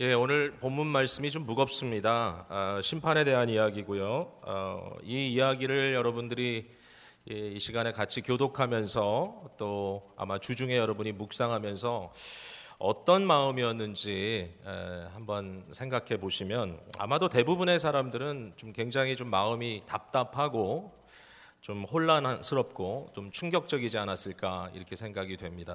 오늘 본문 말씀이 좀 무겁습니다. 심판에 대한 이야기고요. 이 이야기를 여러분들이 이 시간에 같이 교독하면서 또 아마 주중에 여러분이 묵상하면서 어떤 마음이었는지 한번 생각해 보시면 아마도 대부분의 사람들은 좀 굉장히 좀 마음이 답답하고 좀 혼란스럽고 좀 충격적이지 않았을까 이렇게 생각이 됩니다.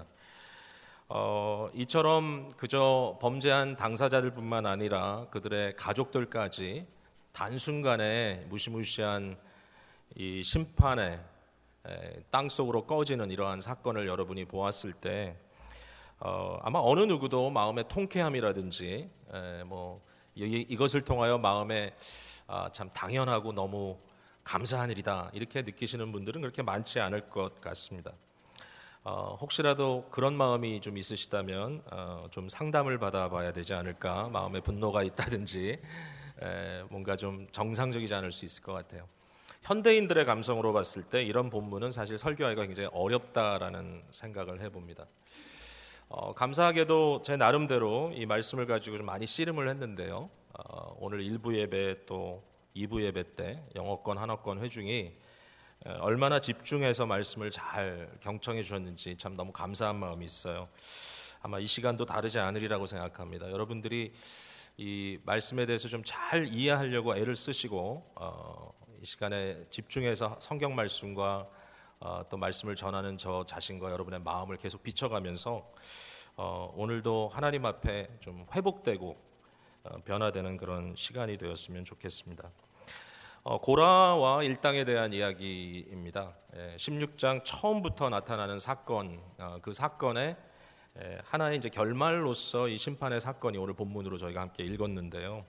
이처럼 그저 범죄한 당사자들뿐만 아니라 그들의 가족들까지 단순간에 무시무시한 이 심판의 땅속으로 꺼지는 이러한 사건을 여러분이 보았을 때 아마 어느 누구도 마음의 통쾌함이라든지 이것을 통하여 마음에 참 당연하고 너무 감사한 일이다 이렇게 느끼시는 분들은 그렇게 많지 않을 것 같습니다. 혹시라도 그런 마음이 좀 있으시다면 좀 상담을 받아봐야 되지 않을까, 마음에 분노가 있다든지 뭔가 좀 정상적이지 않을 수 있을 것 같아요. 현대인들의 감성으로 봤을 때 이런 본문은 사실 설교하기가 굉장히 어렵다라는 생각을 해봅니다. 감사하게도 제 나름대로 이 말씀을 가지고 좀 많이 씨름을 했는데요. 오늘 1부 예배 또 2부 예배 때 영어권 한어권 회중이 얼마나 집중해서 말씀을 잘 경청해 주셨는지 참 너무 감사한 마음이 있어요. 아마 이 시간도 다르지 않으리라고 생각합니다. 여러분들이 이 말씀에 대해서 좀 잘 이해하려고 애를 쓰시고 이 시간에 집중해서 성경 말씀과 또 말씀을 전하는 저 자신과 여러분의 마음을 계속 비춰가면서 오늘도 하나님 앞에 좀 회복되고 변화되는 그런 시간이 되었으면 좋겠습니다. 고라와 일당에 대한 이야기입니다. 16장 처음부터 나타나는 사건, 그 사건의 하나의 이제 결말로서 이 심판의 사건이 오늘 본문으로 저희가 함께 읽었는데요.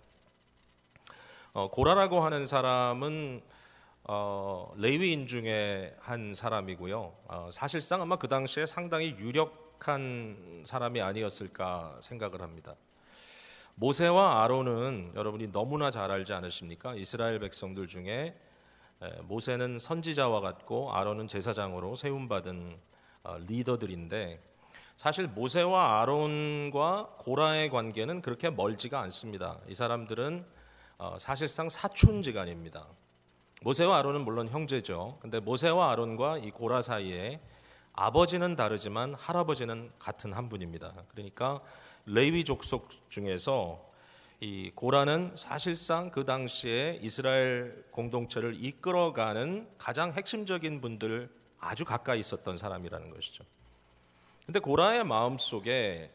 고라라고 하는 사람은 레위인 중에 한 사람이고요. 사실상 아마 그 당시에 상당히 유력한 사람이 아니었을까 생각을 합니다. 모세와 아론은 여러분이 너무나 잘 알지 않으십니까? 이스라엘 백성들 중에 모세는 선지자와 같고 아론은 제사장으로 세움받은 리더들인데 사실 모세와 아론과 고라의 관계는 그렇게 멀지가 않습니다. 이 사람들은 사실상 사촌지간입니다. 모세와 아론은 물론 형제죠. 근데 모세와 아론과 이 고라 사이에 아버지는 다르지만 할아버지는 같은 한 분입니다. 그러니까 레위 족속 중에서 이 고라는 사실상 그 당시에 이스라엘 공동체를 이끌어가는 가장 핵심적인 분들 아주 가까이 있었던 사람이라는 것이죠. 근데 고라의 마음속에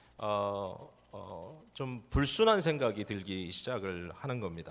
좀 불순한 생각이 들기 시작을 하는 겁니다.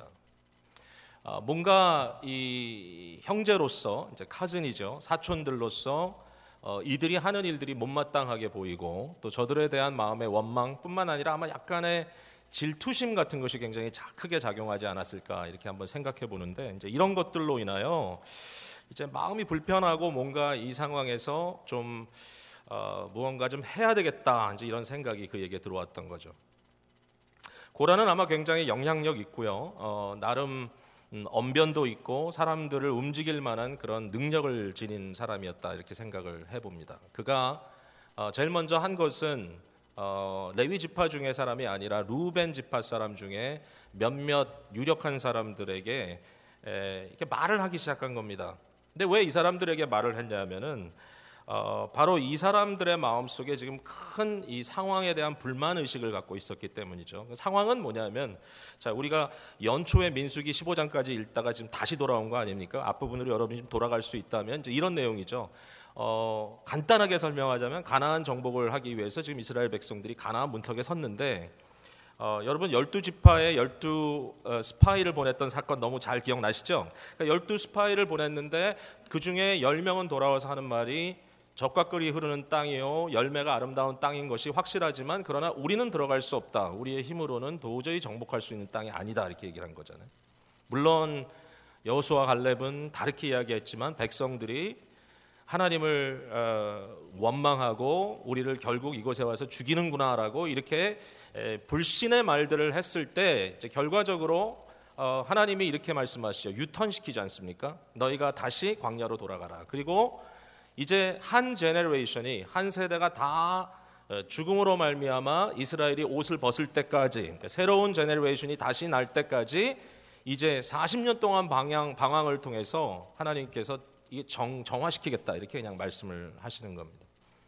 뭔가 이 형제로서 이제 카즌이죠. 사촌들로서 이들이 하는 일들이 못마땅하게 보이고 또 저들에 대한 마음의 원망뿐만 아니라 아마 약간의 질투심 같은 것이 굉장히 크게 작용하지 않았을까 이렇게 한번 생각해 보는데 이제 이런 것들로 인하여 이제 마음이 불편하고 뭔가 이 상황에서 좀 무언가 좀 해야 되겠다 이제 이런 생각이 그에게 들어왔던 거죠. 고라는 아마 굉장히 영향력 있고요. 나름 언변도 있고 사람들을 움직일 만한 그런 능력을 지닌 사람이었다 이렇게 생각을 해봅니다. 그가 제일 먼저 한 것은 레위 지파 중의 사람이 아니라 루벤 지파 사람 중에 몇몇 유력한 사람들에게 이렇게 말을 하기 시작한 겁니다. 근데 왜 이 사람들에게 말을 했냐면은 바로 이 사람들의 마음속에 지금 큰 이 상황에 대한 불만 의식을 갖고 있었기 때문이죠. 상황은 뭐냐면 자, 우리가 연초에 민수기 15장까지 읽다가 지금 다시 돌아온 거 아닙니까? 앞부분으로 여러분이 좀 돌아갈 수 있다면 이제 이런 내용이죠. 간단하게 설명하자면 가나안 정복을 하기 위해서 지금 이스라엘 백성들이 가나안 문턱에 섰는데 여러분 12지파에 12스파이를 보냈던 사건 너무 잘 기억나시죠? 그러니까 12스파이를 보냈는데 그중에 10명은 돌아와서 하는 말이 젖과 꿀이 흐르는 땅이요 열매가 아름다운 땅인 것이 확실하지만 그러나 우리는 들어갈 수 없다. 우리의 힘으로는 도저히 정복할 수 있는 땅이 아니다. 이렇게 얘기를 한 거잖아요. 물론 여호수아 갈렙은 다르게 이야기했지만 백성들이 하나님을 원망하고 우리를 결국 이곳에 와서 죽이는구나라고 이렇게 불신의 말들을 했을 때 이제 결과적으로 하나님이 이렇게 말씀하시죠. 유턴시키지 않습니까? 너희가 다시 광야로 돌아가라. 그리고 이제 한 제너레이션이 한 세대가 다 죽음으로 말미암아 이스라엘이 옷을 벗을 때까지, 그러니까 새로운 제너레이션이 다시 날 때까지 이제 40년 동안 방황을 통해서 하나님께서 이게 정화시키겠다, 이렇게 그냥 말씀을 하시는 겁니다.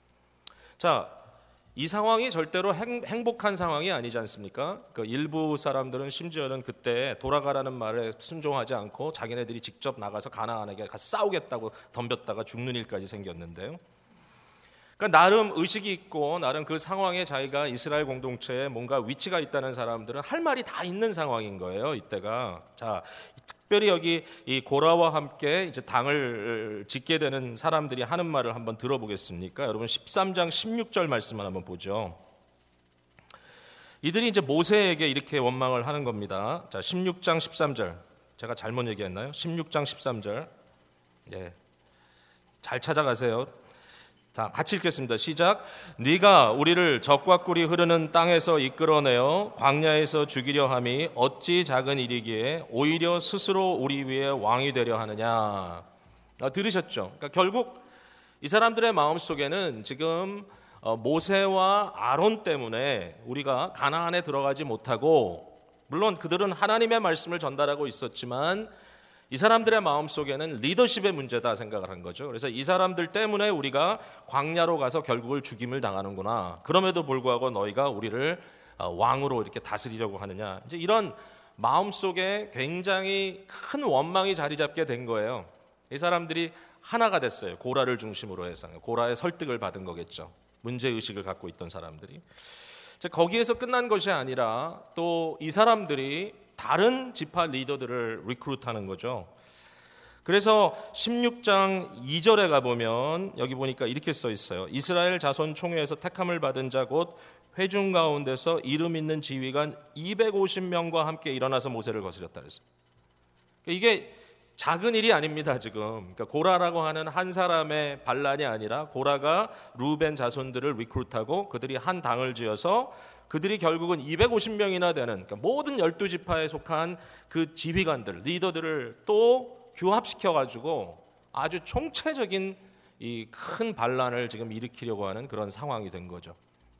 자, 이 상황이 절대로 행복한 상황이 아니지 않습니까? 그 일부 사람들은 심지어는 그때 돌아가라는 말에 순종하지 않고 자기네들이 직접 나가서 가나안에게 가서 싸우겠다고 덤볐다가 죽는 일까지 생겼는데요. 그러니까 나름 의식이 있고 나름 그 상황에 자기가 이스라엘 공동체에 뭔가 위치가 있다는 사람들은 할 말이 다 있는 상황인 거예요, 이때가. 자, 특별히 여기 이 고라와 함께 이제 당을 짓게 되는 사람들이 하는 말을 한번 들어보겠습니까? 여러분 13장 16절 말씀을 한번 보죠. 이들이 이제 모세에게 이렇게 원망을 하는 겁니다. 자, 16장 13절. 제가 잘못 얘기했나요? 16장 13절. 예. 잘 찾아가세요. 자, 같이 읽겠습니다. 시작. 네가 우리를 적과 꿀이 흐르는 땅에서 이끌어내어 광야에서 죽이려 함이 어찌 작은 일이기에 오히려 스스로 우리 위에 왕이 되려 하느냐. 들으셨죠? 그러니까 결국 이 사람들의 마음속에는 지금 모세와 아론 때문에 우리가 가나안에 들어가지 못하고, 물론 그들은 하나님의 말씀을 전달하고 있었지만 이 사람들의 마음속에는 리더십의 문제다 생각을 한 거죠. 그래서 이 사람들 때문에 우리가 광야로 가서 결국을 죽임을 당하는구나. 그럼에도 불구하고 너희가 우리를 왕으로 이렇게 다스리려고 하느냐. 이제 이런 마음속에 굉장히 큰 원망이 자리 잡게 된 거예요. 이 사람들이 하나가 됐어요. 고라를 중심으로 해서. 고라의 설득을 받은 거겠죠. 문제의식을 갖고 있던 사람들이. 거기에서 끝난 것이 아니라 또 이 사람들이 다른 지파 리더들을 리크루트하는 거죠. 그래서 16장 2절에 가보면 여기 보니까 이렇게 써 있어요. 이스라엘 자손 총회에서 택함을 받은 자 곧 회중 가운데서 이름 있는 지휘관 250명과 함께 일어나서 모세를 거스렸다 그랬어요. 이게 작은 일이 아닙니다, 지금. 그러니까 고라라고 하는 한 사람의 반란이 아니라 고라가 루벤 자손들을 리크루트하고 그들이 한 당을 지어서 그들이 결국은 250명이나 되는, 그러니까 모든 12지파에 속한 그 지휘관들, 리더들을 또 규합시켜가지고 아주 총체적인 이 큰 반란을 지금 일으키려고 하는 그런 상황이 된 거죠.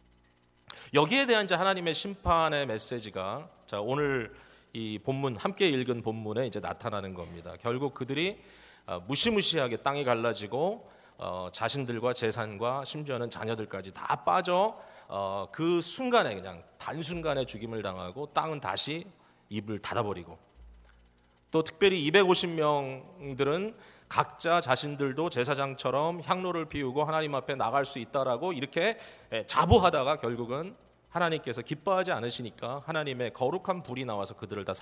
여기에 대한 이제 하나님의 심판의 메시지가 자, 오늘 이 본문, 함께 읽은 본문에 이제 나타나는 겁니다. 결국 그들이 무시무시하게 땅이 갈라지고 자신들과 재산과 심지어는 자녀들까지 다 빠져 그 순간에 그냥 단순간에 죽임을 당하고 땅은 다시 입을 닫아버리고, 또 특별히 250명들은 각자 자신들도 제사장처럼 향로를 피우고 하나님 앞에 나갈 수 있다라고 이렇게 자부하다가 결국은 하나님께서 기뻐하지 않으시니까 하나님의 거룩한 불이 나와서 그들을 다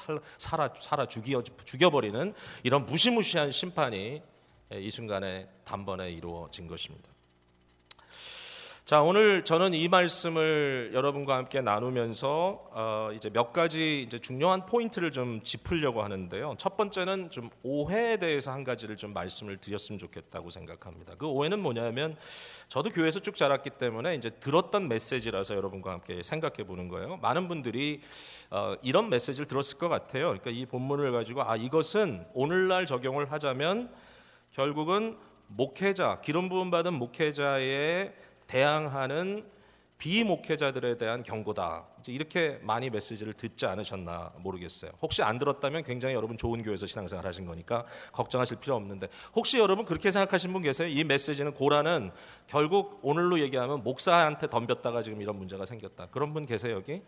죽여버리는 이런 무시무시한 심판이 이 순간에 단번에 이루어진 것입니다. 자, 오늘 저는 이 말씀을 여러분과 함께 나누면서 이제 몇 가지 이제 중요한 포인트를 좀 짚으려고 하는데요. 첫 번째는 좀 오해에 대해서 한 가지를 좀 말씀을 드렸으면 좋겠다고 생각합니다. 그 오해는 뭐냐면 저도 교회에서 쭉 자랐기 때문에 이제 들었던 메시지라서 여러분과 함께 생각해 보는 거예요. 많은 분들이 이런 메시지를 들었을 것 같아요. 그러니까 이 본문을 가지고 이것은 오늘날 적용을 하자면 결국은 목회자, 기름 부음 받은 목회자의 대항하는 비목회자들에 대한 경고다. 이렇게 많이 메시지를 듣지 않으셨나 모르겠어요. 혹시 안 들었다면 굉장히 여러분 좋은 교회에서 신앙생활 하신 거니까 걱정하실 필요 없는데, 혹시 여러분 그렇게 생각하신 분 계세요? 이 메시지는 고라는 결국 오늘로 얘기하면 목사한테 덤볐다가 지금 이런 문제가 생겼다. 그런 분 계세요 여기?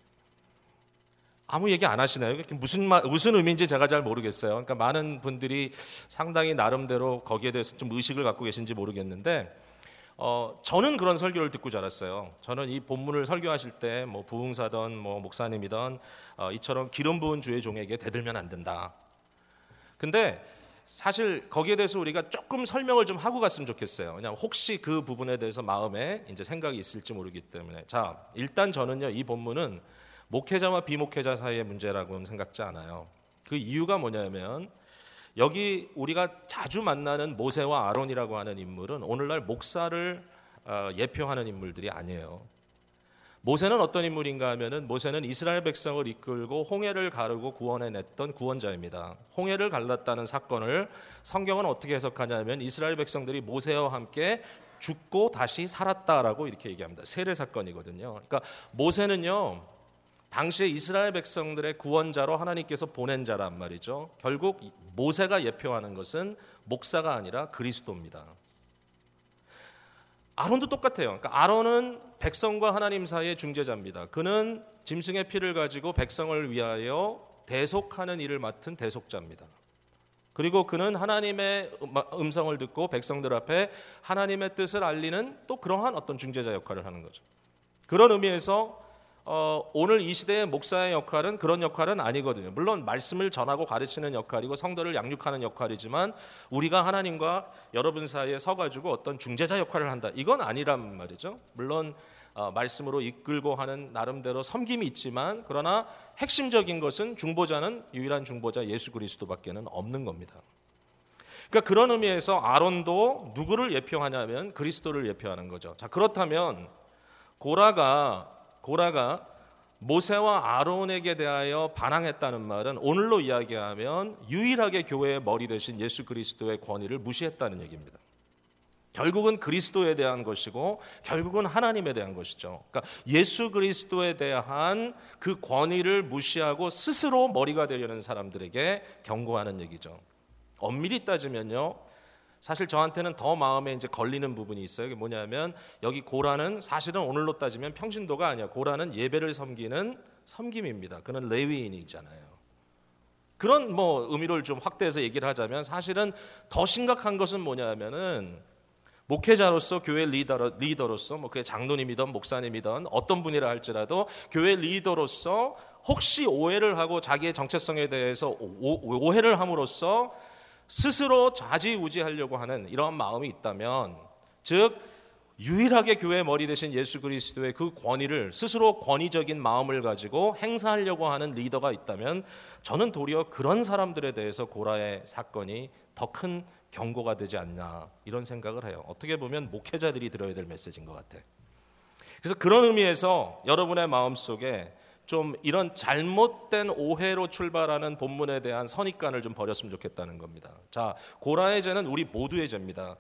아무 얘기 안 하시나요? 무슨 의미인지 제가 잘 모르겠어요. 그러니까 많은 분들이 상당히 나름대로 거기에 대해서 좀 의식을 갖고 계신지 모르겠는데, 저는 그런 설교를 듣고 자랐어요. 저는 이 본문을 설교하실 때 뭐 부흥사든 뭐 목사님이든 이처럼 기름 부은 주의 종에게 대들면 안 된다. 근데 사실 거기에 대해서 우리가 조금 설명을 좀 하고 갔으면 좋겠어요. 그냥 혹시 그 부분에 대해서 마음에 이제 생각이 있을지 모르기 때문에. 자, 일단 저는요, 이 본문은 목회자와 비목회자 사이의 문제라고는 생각지 않아요. 그 이유가 뭐냐면 여기 우리가 자주 만나는 모세와 아론이라고 하는 인물은 오늘날 목사를 예표하는 인물들이 아니에요. 모세는 어떤 인물인가 하면은 모세는 이스라엘 백성을 이끌고 홍해를 가르고 구원해냈던 구원자입니다. 홍해를 갈랐다는 사건을 성경은 어떻게 해석하냐면 이스라엘 백성들이 모세와 함께 죽고 다시 살았다라고 이렇게 얘기합니다. 세례 사건이거든요. 그러니까 모세는요, 당시에 이스라엘 백성들의 구원자로 하나님께서 보낸 자란 말이죠. 결국 모세가 예표하는 것은 목사가 아니라 그리스도입니다. 아론도 똑같아요. 그러니까 아론은 백성과 하나님 사이의 중재자입니다. 그는 짐승의 피를 가지고 백성을 위하여 대속하는 일을 맡은 대속자입니다. 그리고 그는 하나님의 음성을 듣고 백성들 앞에 하나님의 뜻을 알리는 또 그러한 어떤 중재자 역할을 하는 거죠. 그런 의미에서 오늘 이 시대의 목사의 역할은 그런 역할은 아니거든요. 물론 말씀을 전하고 가르치는 역할이고 성도를 양육하는 역할이지만 우리가 하나님과 여러분 사이에 서가지고 어떤 중재자 역할을 한다, 이건 아니란 말이죠. 물론 말씀으로 이끌고 하는 나름대로 섬김이 있지만, 그러나 핵심적인 것은 중보자는 유일한 중보자 예수 그리스도밖에는 없는 겁니다. 그러니까 그런 의미에서 아론도 누구를 예표하냐면 그리스도를 예표하는 거죠. 자, 그렇다면 고라가 모세와 아론에게 대하여 반항했다는 말은 오늘로 이야기하면 유일하게 교회의 머리 되신 예수 그리스도의 권위를 무시했다는 얘기입니다. 결국은 그리스도에 대한 것이고 결국은 하나님에 대한 것이죠. 그러니까 예수 그리스도에 대한 그 권위를 무시하고 스스로 머리가 되려는 사람들에게 경고하는 얘기죠. 엄밀히 따지면요, 사실 저한테는 더 마음에 이제 걸리는 부분이 있어요. 그게 뭐냐면 여기 고라는 사실은 오늘로 따지면 평신도가 아니야. 고라는 예배를 섬기는 섬김입니다. 그는 레위인이잖아요. 그런 의미를 좀 확대해서 얘기를 하자면 사실은 더 심각한 것은 뭐냐면은 목회자로서 교회 리더로서 그게 장로님이든 목사님이든 어떤 분이라 할지라도 교회 리더로서 혹시 오해를 하고 자기의 정체성에 대해서 오해를 함으로써 스스로 좌지우지하려고 하는 이러한 마음이 있다면, 즉 유일하게 교회의 머리 되신 예수 그리스도의 그 권위를 스스로 권위적인 마음을 가지고 행사하려고 하는 리더가 있다면 저는 도리어 그런 사람들에 대해서 고라의 사건이 더 큰 경고가 되지 않나, 이런 생각을 해요. 어떻게 보면 목회자들이 들어야 될 메시지인 것 같아요. 그래서 그런 의미에서 여러분의 마음속에 좀 이런 잘못된 오해로 출발하는 본문에 대한 선입관을 좀 버렸으면 좋겠다는 겁니다. 자, 고라의 죄는 우리 모두의 죄입니다.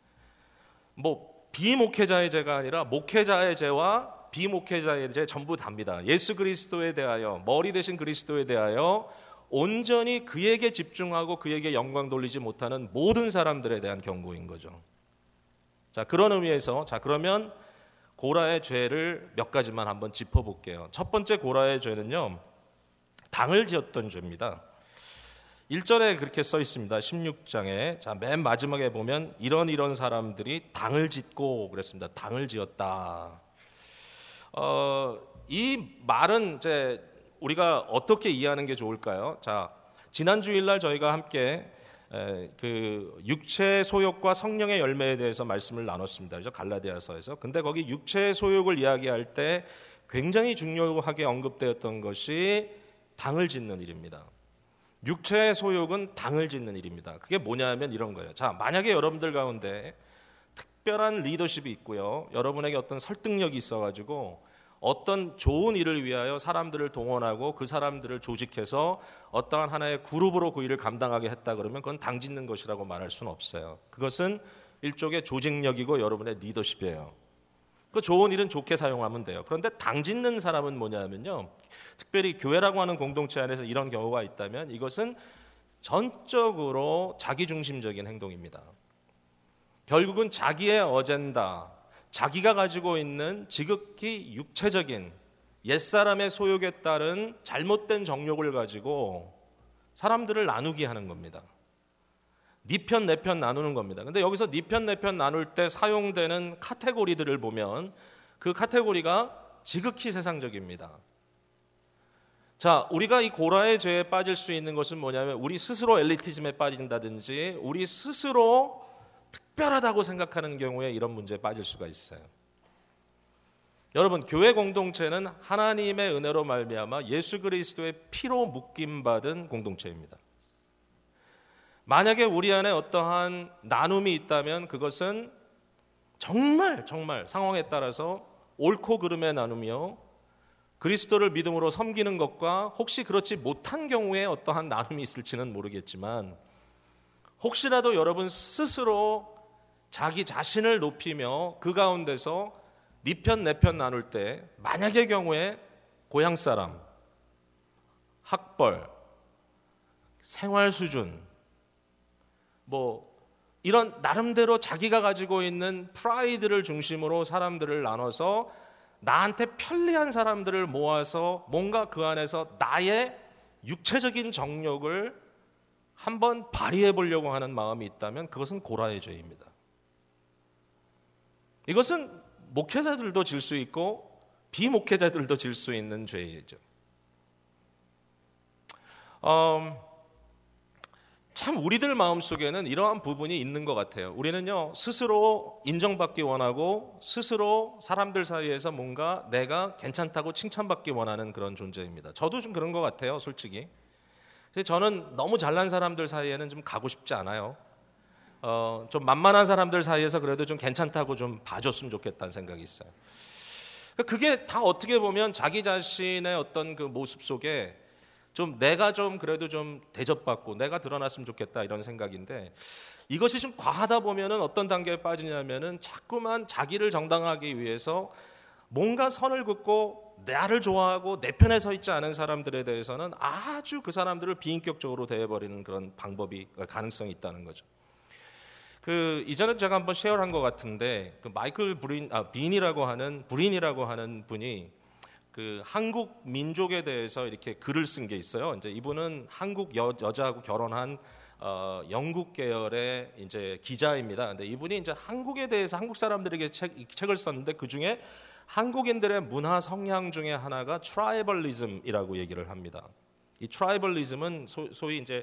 비목회자의 죄가 아니라 목회자의 죄와 비목회자의 죄 전부 답니다. 예수 그리스도에 대하여, 머리 되신 그리스도에 대하여 온전히 그에게 집중하고 그에게 영광 돌리지 못하는 모든 사람들에 대한 경고인 거죠. 자, 그런 의미에서 그러면 고라의 죄를 몇 가지만 한번 짚어볼게요. 첫 번째 고라의 죄는요, 당을 지었던 죄입니다. 1절에 그렇게 써 있습니다. 16장에 맨 마지막에 보면 이런 사람들이 당을 짓고 그랬습니다. 당을 지었다. 이 말은 이제 우리가 어떻게 이해하는 게 좋을까요? 자, 지난 주일날 저희가 함께 그 육체의 소욕과 성령의 열매에 대해서 말씀을 나눴습니다. 그죠? 갈라디아서에서. 근데 거기 육체의 소욕을 이야기할 때 굉장히 중요하게 언급되었던 것이 당을 짓는 일입니다. 육체의 소욕은 당을 짓는 일입니다. 그게 뭐냐면 이런 거예요. 자, 만약에 여러분들 가운데 특별한 리더십이 있고요, 여러분에게 어떤 설득력이 있어가지고 어떤 좋은 일을 위하여 사람들을 동원하고 그 사람들을 조직해서 어떠한 하나의 그룹으로 그 일을 감당하게 했다 그러면 그건 당 짓는 것이라고 말할 수는 없어요. 그것은 일종의 조직력이고 여러분의 리더십이에요. 그 좋은 일은 좋게 사용하면 돼요. 그런데 당 짓는 사람은 뭐냐면요, 특별히 교회라고 하는 공동체 안에서 이런 경우가 있다면 이것은 전적으로 자기중심적인 행동입니다. 결국은 자기의 어젠다, 자기가 가지고 있는 지극히 육체적인 옛사람의 소욕에 따른 잘못된 정욕을 가지고 사람들을 나누게 하는 겁니다. 네 편 내 편 나누는 겁니다. 근데 여기서 네 편 내 편 나눌 때 사용되는 카테고리들을 보면 그 카테고리가 지극히 세상적입니다. 자, 우리가 이 고라의 죄에 빠질 수 있는 것은 뭐냐면 우리 스스로 엘리티즘에 빠진다든지 우리 스스로 특별하다고 생각하는 경우에 이런 문제에 빠질 수가 있어요. 여러분, 교회 공동체는 하나님의 은혜로 말미암아 예수 그리스도의 피로 묶임받은 공동체입니다. 만약에 우리 안에 어떠한 나눔이 있다면 그것은 정말 상황에 따라서 옳고 그름의 나눔이요, 그리스도를 믿음으로 섬기는 것과 혹시 그렇지 못한 경우에 어떠한 나눔이 있을지는 모르겠지만 혹시라도 여러분 스스로 자기 자신을 높이며 그 가운데서 네 편 내 편 나눌 때 만약의 경우에 고향 사람, 학벌, 생활 수준, 이런 나름대로 자기가 가지고 있는 프라이드를 중심으로 사람들을 나눠서 나한테 편리한 사람들을 모아서 뭔가 그 안에서 나의 육체적인 정욕을 한번 발휘해 보려고 하는 마음이 있다면 그것은 고라의 죄입니다. 이것은 목회자들도 질 수 있고 비목회자들도 질 수 있는 죄이죠. 참 우리들 마음속에는 이러한 부분이 있는 것 같아요. 우리는요, 스스로 인정받기 원하고 스스로 사람들 사이에서 뭔가 내가 괜찮다고 칭찬받기 원하는 그런 존재입니다. 저도 좀 그런 것 같아요, 솔직히. 저는 너무 잘난 사람들 사이에는 좀 가고 싶지 않아요. 좀 만만한 사람들 사이에서 그래도 좀 괜찮다고 좀 봐줬으면 좋겠다는 생각이 있어요. 그게 다 어떻게 보면 자기 자신의 어떤 그 모습 속에 좀 내가 좀 그래도 좀 대접받고 내가 드러났으면 좋겠다 이런 생각인데, 이것이 좀 과하다 보면은 어떤 단계에 빠지냐면은 자꾸만 자기를 정당하기 위해서 뭔가 선을 긋고 나를 좋아하고 내 편에 서 있지 않은 사람들에 대해서는 아주 그 사람들을 비인격적으로 대해버리는 그런 가능성이 있다는 거죠. 이전에 제가 한번 쉐어한 것 같은데, 그 마이클 브린이라고 하는 분이 그 한국 민족에 대해서 이렇게 글을 쓴 게 있어요. 이제 이분은 한국 여자하고 결혼한 영국 계열의 이제 기자입니다. 근데 이분이 이제 한국에 대해서 한국 사람들에게 책을 썼는데 그 중에 한국인들의 문화 성향 중에 하나가 트라이벌리즘이라고 얘기를 합니다. 이 트라이벌리즘은 소위 이제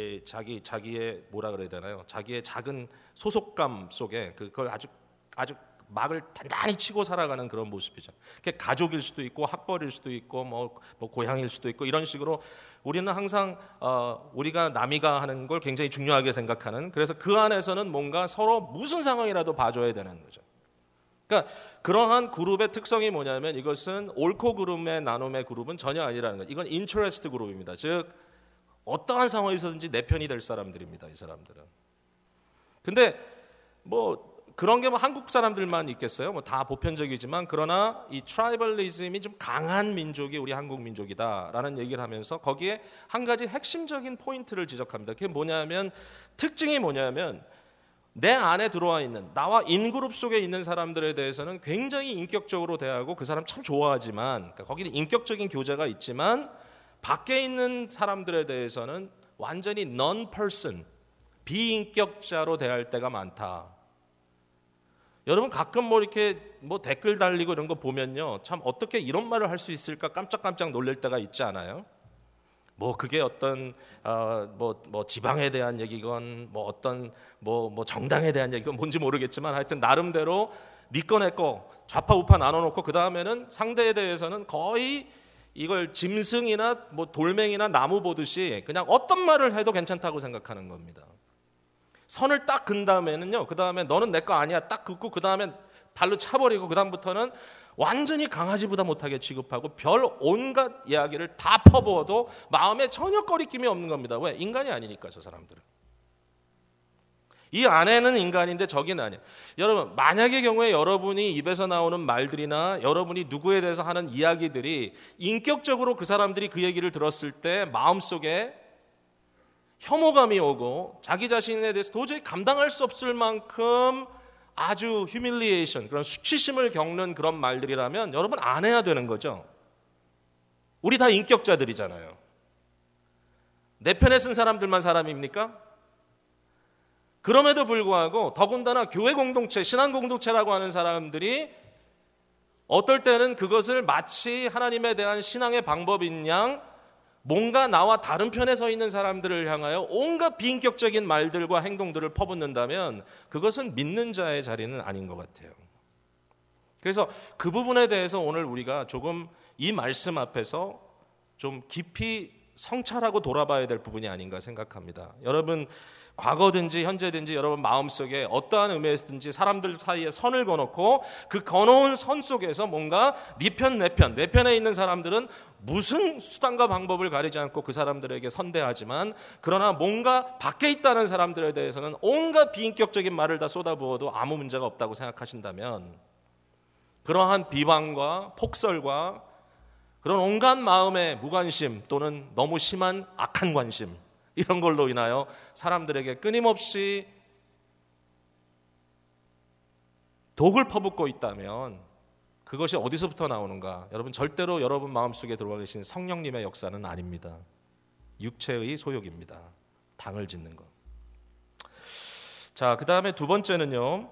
자기의 뭐라 그래야 되나요? 자기의 작은 소속감 속에 그걸 아주 막을 단단히 치고 살아가는 그런 모습이죠. 그게 가족일 수도 있고 학벌일 수도 있고 뭐 고향일 수도 있고 이런 식으로 우리는 항상 우리가 남이가 하는 걸 굉장히 중요하게 생각하는, 그래서 그 안에서는 뭔가 서로 무슨 상황이라도 봐줘야 되는 거죠. 그러니까 그러한 그룹의 특성이 뭐냐면 이것은 옳고 그름의 나눔의 그룹은 전혀 아니라는 거예요. 이건 인터레스트 그룹입니다. 즉 어떠한 상황에서든지 내 편이 될 사람들입니다. 이 사람들은. 근데 그런 게 한국 사람들만 있겠어요? 다 보편적이지만, 그러나 이 트라이벌리즘이 좀 강한 민족이 우리 한국 민족이다라는 얘기를 하면서 거기에 한 가지 핵심적인 포인트를 지적합니다. 그게 뭐냐면, 특징이 뭐냐면 내 안에 들어와 있는 나와 인그룹 속에 있는 사람들에 대해서는 굉장히 인격적으로 대하고 그 사람 참 좋아하지만, 그러니까 거기는 인격적인 교제가 있지만 밖에 있는 사람들에 대해서는 완전히 non-person, 비인격자로 대할 때가 많다. 여러분 가끔 이렇게 댓글 달리고 이런 거 보면요, 참 어떻게 이런 말을 할 수 있을까 깜짝깜짝 놀랄 때가 있지 않아요? 그게 어떤 지방에 대한 얘기건 어떤 정당에 대한 얘기건 뭔지 모르겠지만, 하여튼 나름대로 네 거 내 거 좌파 우파 나눠놓고 그 다음에는 상대에 대해서는 거의 이걸 짐승이나 돌멩이나 나무 보듯이 그냥 어떤 말을 해도 괜찮다고 생각하는 겁니다. 선을 딱 긋은 다음에는요, 그 다음에 너는 내 거 아니야 딱 긋고 그 다음에 발로 차버리고 그 다음부터는 완전히 강아지보다 못하게 취급하고 별 온갖 이야기를 다 퍼부어도 마음에 전혀 거리낌이 없는 겁니다. 왜? 인간이 아니니까. 저 사람들은 이 안에는 인간인데 저기는 아니에요. 여러분, 만약의 경우에 여러분이 입에서 나오는 말들이나 여러분이 누구에 대해서 하는 이야기들이 인격적으로 그 사람들이 그 얘기를 들었을 때 마음속에 혐오감이 오고 자기 자신에 대해서 도저히 감당할 수 없을 만큼 아주 휴밀리에이션, 그런 수치심을 겪는 그런 말들이라면 여러분 안 해야 되는 거죠. 우리 다 인격자들이잖아요. 내 편에 쓴 사람들만 사람입니까? 그럼에도 불구하고 더군다나 교회 공동체, 신앙 공동체라고 하는 사람들이 어떨 때는 그것을 마치 하나님에 대한 신앙의 방법인 양 뭔가 나와 다른 편에 서 있는 사람들을 향하여 온갖 비인격적인 말들과 행동들을 퍼붓는다면 그것은 믿는 자의 자리는 아닌 것 같아요. 그래서 그 부분에 대해서 오늘 우리가 조금 이 말씀 앞에서 좀 깊이 성찰하고 돌아봐야 될 부분이 아닌가 생각합니다. 여러분 과거든지 현재든지 여러분 마음속에 어떠한 의미에서든지 사람들 사이에 선을 거놓고 그 거놓은 선 속에서 뭔가 네 편 내 편, 내 편에 있는 사람들은 무슨 수단과 방법을 가리지 않고 그 사람들에게 선대하지만 그러나 뭔가 밖에 있다는 사람들에 대해서는 온갖 비인격적인 말을 다 쏟아부어도 아무 문제가 없다고 생각하신다면 그러한 비방과 폭설과 그런 온갖 마음의 무관심 또는 너무 심한 악한 관심 이런 걸로 인하여 사람들에게 끊임없이 독을 퍼붓고 있다면 그것이 어디서부터 나오는가? 여러분 절대로 여러분 마음속에 들어와 계신 성령님의 역사는 아닙니다. 육체의 소욕입니다. 당을 짓는 것. 자, 그 다음에 두 번째는요.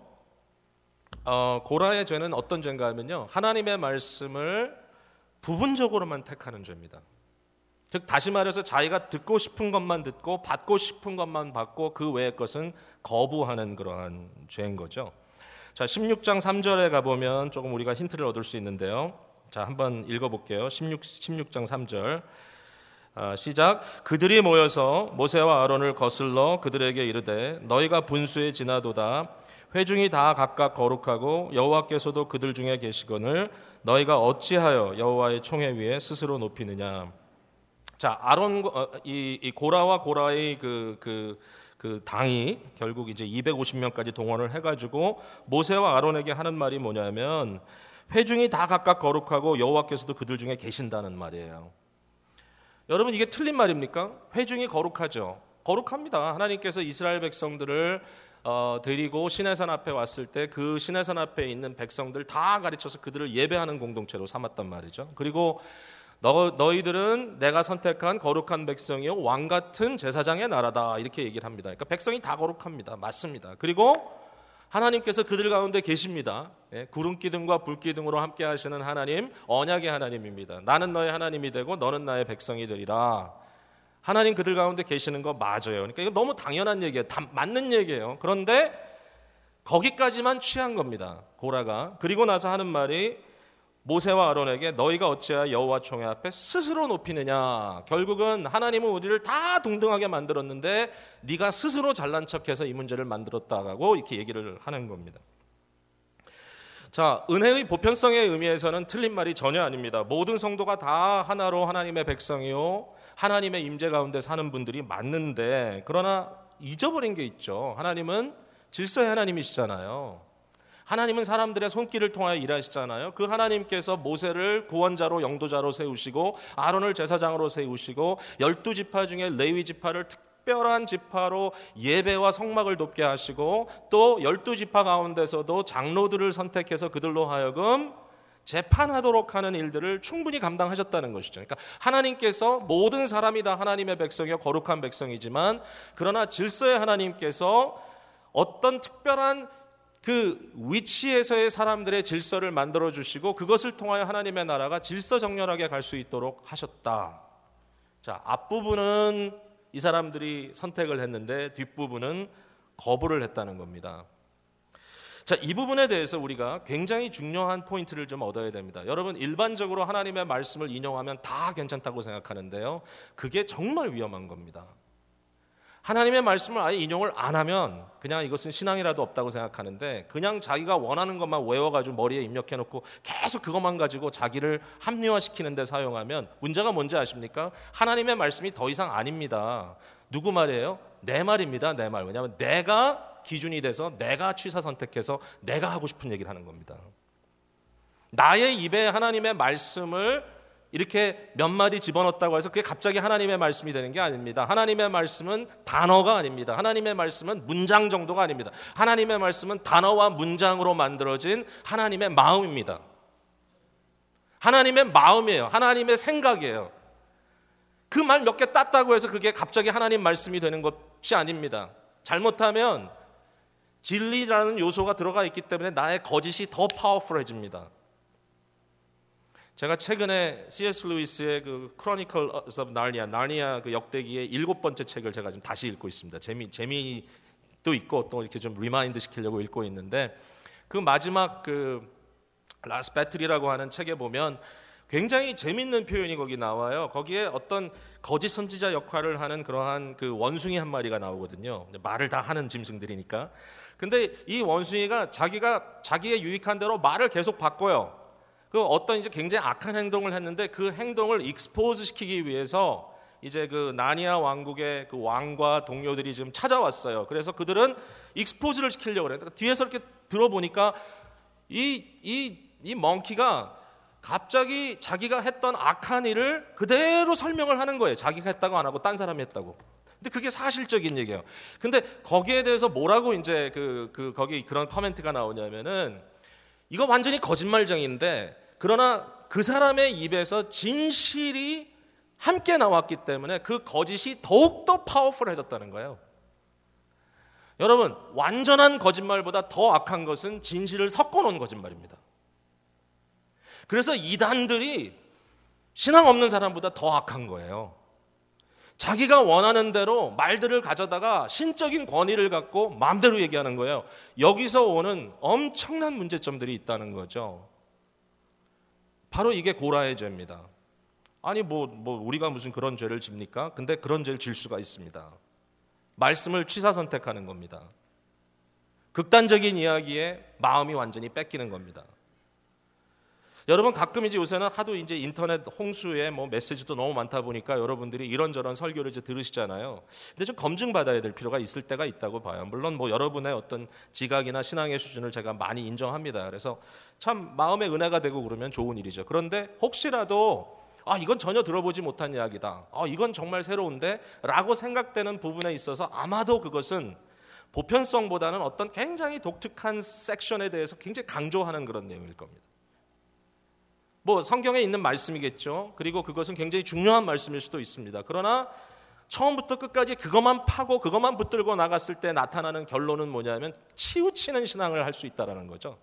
고라의 죄는 어떤 죄인가 하면요. 하나님의 말씀을 부분적으로만 택하는 죄입니다. 즉 다시 말해서 자기가 듣고 싶은 것만 듣고 받고 싶은 것만 받고 그 외의 것은 거부하는 그러한 죄인 거죠. 자, 16장 3절에 가보면 조금 우리가 힌트를 얻을 수 있는데요. 자, 한번 읽어볼게요. 16장 3절 시작. 그들이 모여서 모세와 아론을 거슬러 그들에게 이르되 너희가 분수에 지나도다. 회중이 다 각각 거룩하고 여호와께서도 그들 중에 계시거늘 너희가 어찌하여 여호와의 총회 위에 스스로 높이느냐. 자, 아론 이 고라와 고라의 그 당이 결국 이제 250명까지 동원을 해가지고 모세와 아론에게 하는 말이 뭐냐면 회중이 다 각각 거룩하고 여호와께서도 그들 중에 계신다는 말이에요. 여러분 이게 틀린 말입니까? 회중이 거룩하죠. 거룩합니다. 하나님께서 이스라엘 백성들을 데리고 시내산 앞에 왔을 때 그 시내산 앞에 있는 백성들 다 가르쳐서 그들을 예배하는 공동체로 삼았단 말이죠. 그리고 너희들은 내가 선택한 거룩한 백성이요 왕같은 제사장의 나라다 이렇게 얘기를 합니다. 그러니까 백성이 다 거룩합니다. 맞습니다. 그리고 하나님께서 그들 가운데 계십니다. 구름 기둥과 불 기둥으로 함께 하시는 하나님, 언약의 하나님입니다. 나는 너의 하나님이 되고 너는 나의 백성이 되리라. 하나님 그들 가운데 계시는 거 맞아요. 그러니까 이거 너무 당연한 얘기예요. 맞는 얘기예요. 그런데 거기까지만 취한 겁니다. 고라가. 그리고 나서 하는 말이 모세와 아론에게 너희가 어찌하여 여호와 총회 앞에 스스로 높이느냐. 결국은 하나님은 우리를 다 동등하게 만들었는데 네가 스스로 잘난 척해서 이 문제를 만들었다고 이렇게 얘기를 하는 겁니다. 자, 은혜의 보편성의 의미에서는 틀린 말이 전혀 아닙니다. 모든 성도가 다 하나로 하나님의 백성이요 하나님의 임재 가운데 사는 분들이 맞는데 그러나 잊어버린 게 있죠. 하나님은 질서의 하나님이시잖아요. 하나님은 사람들의 손길을 통하여 일하시잖아요. 그 하나님께서 모세를 구원자로 영도자로 세우시고 아론을 제사장으로 세우시고 12지파 중에 레위 지파를 특별한 지파로 예배와 성막을 돕게 하시고 또 12지파 가운데서도 장로들을 선택해서 그들로 하여금 재판하도록 하는 일들을 충분히 감당하셨다는 것이죠. 그러니까 하나님께서 모든 사람이 다 하나님의 백성이요 거룩한 백성이지만 그러나 질서의 하나님께서 어떤 특별한 그 위치에서의 사람들의 질서를 만들어 주시고 그것을 통하여 하나님의 나라가 질서정연하게 갈 수 있도록 하셨다. 자, 앞부분은 이 사람들이 선택을 했는데 뒷부분은 거부를 했다는 겁니다. 자, 이 부분에 대해서 우리가 굉장히 중요한 포인트를 좀 얻어야 됩니다. 여러분 일반적으로 하나님의 말씀을 인용하면 다 괜찮다고 생각하는데요. 그게 정말 위험한 겁니다. 하나님의 말씀을 아예 인용을 안 하면 그냥 이것은 신앙이라도 없다고 생각하는데 그냥 자기가 원하는 것만 외워가지고 머리에 입력해놓고 계속 그것만 가지고 자기를 합리화시키는 데 사용하면 문제가 뭔지 아십니까? 하나님의 말씀이 더 이상 아닙니다. 누구 말이에요? 내 말입니다. 내 말. 왜냐하면 내가 기준이 돼서 내가 취사 선택해서 내가 하고 싶은 얘기를 하는 겁니다. 나의 입에 하나님의 말씀을 이렇게 몇 마디 집어넣었다고 해서 그게 갑자기 하나님의 말씀이 되는 게 아닙니다. 하나님의 말씀은 단어가 아닙니다. 하나님의 말씀은 문장 정도가 아닙니다. 하나님의 말씀은 단어와 문장으로 만들어진 하나님의 마음입니다. 하나님의 마음이에요. 하나님의 생각이에요. 그 말 몇 개 땄다고 해서 그게 갑자기 하나님 말씀이 되는 것이 아닙니다. 잘못하면 진리라는 요소가 들어가 있기 때문에 나의 거짓이 더 파워풀해집니다. 제가 최근에 C.S. 루이스의 그 Chronicles of Narnia, 나르니아 그 역대기의 7번째 책을 제가 지금 다시 읽고 있습니다. 재미도 있고 또 이렇게 좀 리마인드 시키려고 읽고 있는데 그 마지막 그 라스트 배틀이라고 하는 책에 보면 굉장히 재밌는 표현이 거기 나와요. 거기에 어떤 거짓 선지자 역할을 하는 그러한 그 원숭이 한 마리가 나오거든요. 말을 다 하는 짐승들이니까. 근데 이 원숭이가 자기의 유익한 대로 말을 계속 바꿔요. 그 어떤 이제 굉장히 악한 행동을 했는데 그 행동을 익스포즈 시키기 위해서 이제 그 나니아 왕국의 그 왕과 동료들이 지금 찾아왔어요. 그래서 그들은 익스포즈를 시키려고 그래요. 그러니까 뒤에서 이렇게 들어보니까 이 멍키가 갑자기 자기가 했던 악한 일을 그대로 설명을 하는 거예요. 자기가 했다고 안 하고 딴 사람이 했다고. 근데 그게 사실적인 얘기예요. 근데 거기에 대해서 뭐라고 이제 거기 그런 커멘트가 나오냐면은 이거 완전히 거짓말쟁이인데 그러나 그 사람의 입에서 진실이 함께 나왔기 때문에 그 거짓이 더욱더 파워풀해졌다는 거예요. 여러분, 완전한 거짓말보다 더 악한 것은 진실을 섞어놓은 거짓말입니다. 그래서 이단들이 신앙 없는 사람보다 더 악한 거예요. 자기가 원하는 대로 말들을 가져다가 신적인 권위를 갖고 마음대로 얘기하는 거예요. 여기서 오는 엄청난 문제점들이 있다는 거죠. 바로 이게 고라의 죄입니다. 아니 뭐 우리가 무슨 그런 죄를 집니까? 근데 그런 죄를 질 수가 있습니다. 말씀을 취사 선택하는 겁니다. 극단적인 이야기에 마음이 완전히 뺏기는 겁니다. 여러분 가끔 이제 요새는 하도 이제 인터넷 홍수에 뭐 메시지도 너무 많다 보니까 여러분들이 이런저런 설교를 이제 들으시잖아요. 근데 좀 검증받아야 될 필요가 있을 때가 있다고 봐요. 물론 뭐 여러분의 어떤 지각이나 신앙의 수준을 제가 많이 인정합니다. 그래서 참 마음의 은혜가 되고 그러면 좋은 일이죠. 그런데 혹시라도 이건 전혀 들어보지 못한 이야기다. 이건 정말 새로운데 라고 생각되는 부분에 있어서 아마도 그것은 보편성보다는 어떤 굉장히 독특한 섹션에 대해서 굉장히 강조하는 그런 내용일 겁니다. 뭐 성경에 있는 말씀이겠죠. 그리고 그것은 굉장히 중요한 말씀일 수도 있습니다. 그러나 처음부터 끝까지 그것만 파고 그것만 붙들고 나갔을 때 나타나는 결론은 뭐냐면 치우치는 신앙을 할 수 있다는 거죠.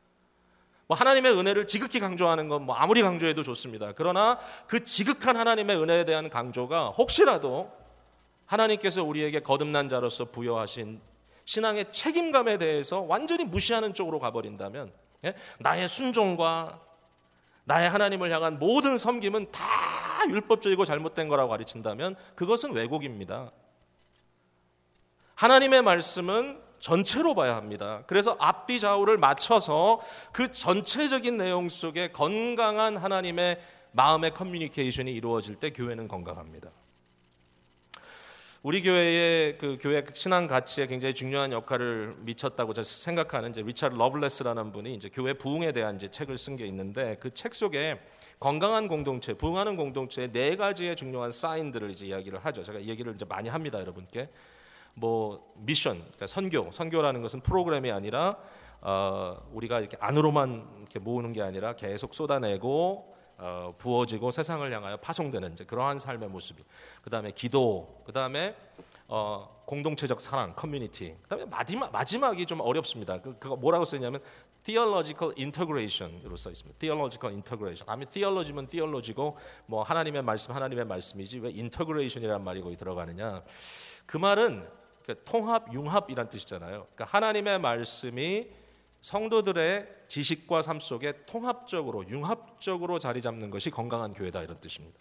뭐 하나님의 은혜를 지극히 강조하는 건 뭐 아무리 강조해도 좋습니다. 그러나 그 지극한 하나님의 은혜에 대한 강조가 혹시라도 하나님께서 우리에게 거듭난 자로서 부여하신 신앙의 책임감에 대해서 완전히 무시하는 쪽으로 가버린다면 나의 순종과 나의 하나님을 향한 모든 섬김은 다 율법적이고 잘못된 거라고 가르친다면 그것은 왜곡입니다. 하나님의 말씀은 전체로 봐야 합니다. 그래서 앞뒤 좌우를 맞춰서 그 전체적인 내용 속에 건강한 하나님의 마음의 커뮤니케이션이 이루어질 때 교회는 건강합니다. 우리 교회의 그 교회 신앙 가치에 굉장히 중요한 역할을 미쳤다고 제가 생각하는 이제 리차드 러블레스라는 분이 이제 교회 부흥에 대한 이제 책을 쓴 게 있는데 그 책 속에 건강한 공동체, 부흥하는 공동체의 4가지의 중요한 사인들을 이제 이야기를 하죠. 제가 이 얘기를 이제 많이 합니다, 여러분께. 뭐 미션, 그러니까 선교라는 것은 프로그램이 아니라 우리가 이렇게 안으로만 이렇게 모으는 게 아니라 계속 쏟아내고 부어지고 세상을 향하여 파송되는 이제 그러한 삶의 모습이. 그다음에 기도, 그다음에 공동체적 사랑, 커뮤니티. 그다음에 마지막이 좀 어렵습니다. 그거 뭐라고 쓰냐면 theological integration으로 써 있습니다. theological integration. 아니 theology면 theology고 뭐 하나님의 말씀이지 왜 integration이라는 말이 거기 들어가느냐? 그 말은 통합, 융합이란 뜻이잖아요. 그러니까 하나님의 말씀이 성도들의 지식과 삶 속에 통합적으로, 융합적으로 자리 잡는 것이 건강한 교회다 이런 뜻입니다.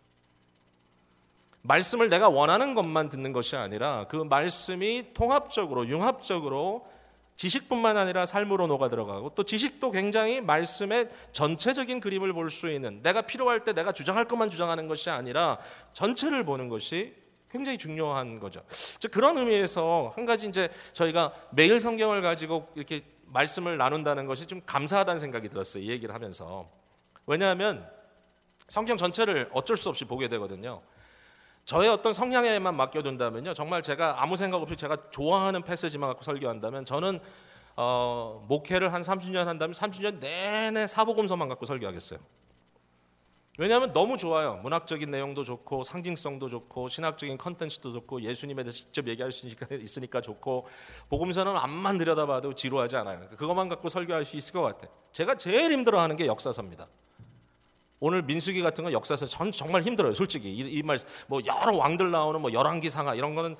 말씀을 내가 원하는 것만 듣는 것이 아니라 그 말씀이 통합적으로, 융합적으로 지식뿐만 아니라 삶으로 녹아 들어가고 또 지식도 굉장히 말씀의 전체적인 그림을 볼 수 있는 내가 필요할 때 내가 주장할 것만 주장하는 것이 아니라 전체를 보는 것이 굉장히 중요한 거죠. 그런 의미에서 한 가지 이제 저희가 매일 성경을 가지고 이렇게 말씀을 나눈다는 것이 좀 감사하다는 생각이 들었어요. 이 얘기를 하면서. 왜냐하면 성경 전체를 어쩔 수 없이 보게 되거든요. 저의 어떤 성향에만 맡겨둔다면요. 정말 제가 아무 생각 없이 제가 좋아하는 패시지만 갖고 설교한다면 저는 목회를 한 30년 한다면 30년 내내 사복음서만 갖고 설교하겠어요. 왜냐하면 너무 좋아요. 문학적인 내용도 좋고 상징성도 좋고 신학적인 컨텐츠도 좋고 예수님에 대해서 직접 얘기할 수 있으니까 좋고 복음서는 앞만 들여다봐도 지루하지 않아요. 그것만 갖고 설교할 수 있을 것 같아요. 제가 제일 힘들어하는 게 역사서입니다. 오늘 민수기 같은 건 역사서 정말 힘들어요. 솔직히 이 말 뭐 여러 왕들 나오는 뭐 열왕기 상하 이런 거는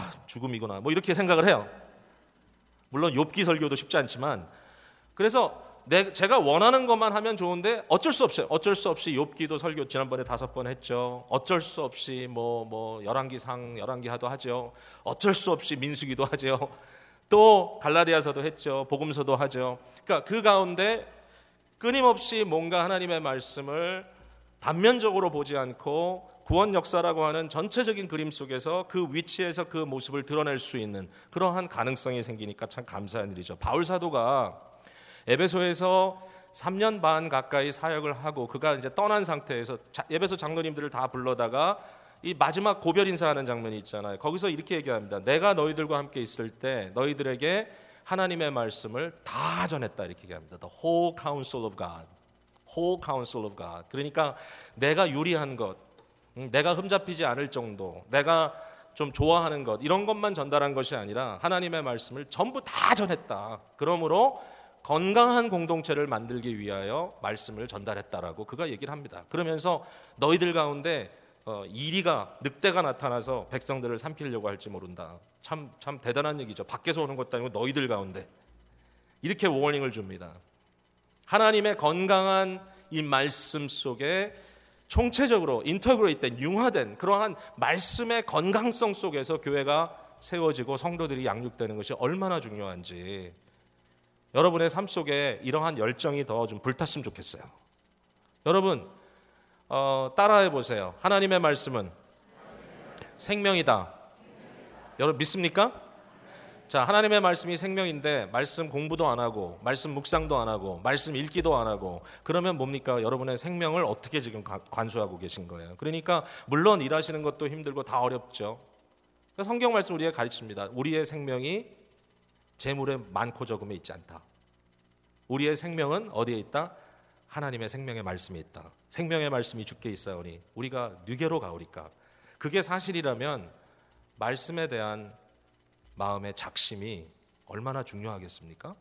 죽음이구나 뭐 이렇게 생각을 해요. 물론 욥기 설교도 쉽지 않지만 그래서 제가 원하는 것만 하면 좋은데 어쩔 수 없어요. 어쩔 수 없이 욥기도 설교 지난번에 5번 했죠. 어쩔 수 없이 뭐 열왕기상 열왕기하도 하죠. 어쩔 수 없이 민수기도 하죠. 또 갈라디아서도 했죠. 복음서도 하죠. 그러니까 그 가운데 끊임없이 뭔가 하나님의 말씀을 단면적으로 보지 않고 구원 역사라고 하는 전체적인 그림 속에서 그 위치에서 그 모습을 드러낼 수 있는 그러한 가능성이 생기니까 참 감사한 일이죠. 바울 사도가 에베소에서 3년 반 가까이 사역을 하고 그가 이제 떠난 상태에서 에베소 장로님들을 다 불러다가 이 마지막 고별 인사하는 장면이 있잖아요. 거기서 이렇게 얘기합니다. 내가 너희들과 함께 있을 때 너희들에게 하나님의 말씀을 다 전했다 이렇게 얘기합니다. The whole counsel of God. whole counsel of God. 그러니까 내가 유리한 것, 내가 흠잡히지 않을 정도, 내가 좀 좋아하는 것 이런 것만 전달한 것이 아니라 하나님의 말씀을 전부 다 전했다. 그러므로 건강한 공동체를 만들기 위하여 말씀을 전달했다라고 그가 얘기를 합니다. 그러면서 너희들 가운데 이리가 늑대가 나타나서 백성들을 삼키려고 할지 모른다. 참 대단한 얘기죠. 밖에서 오는 것도 아니고 너희들 가운데 이렇게 워닝을 줍니다. 하나님의 건강한 이 말씀 속에 총체적으로 인터그레이트된 융화된 그러한 말씀의 건강성 속에서 교회가 세워지고 성도들이 양육되는 것이 얼마나 중요한지 여러분의 삶 속에 이러한 열정이 더 좀 불탔으면 좋겠어요. 여러분 따라해 보세요. 하나님의 말씀은 생명이다. 여러분 믿습니까? 자, 하나님의 말씀이 생명인데 말씀 공부도 안 하고 말씀 묵상도 안 하고 말씀 읽기도 안 하고 그러면 뭡니까? 여러분의 생명을 어떻게 지금 관수하고 계신 거예요? 그러니까 물론 일하시는 것도 힘들고 다 어렵죠. 성경 말씀 우리에게 가르칩니다. 우리의 생명이 재물에 많고 적음에 있지 않다. 우리의 생명은 어디에 있다? 하나님의 생명의 말씀이 있다. 생명의 말씀이 주께 있사오니 우리가 누게로 가오리까. 그게 사실이라면 말씀에 대한 마음의 작심이 얼마나 중요하겠습니까?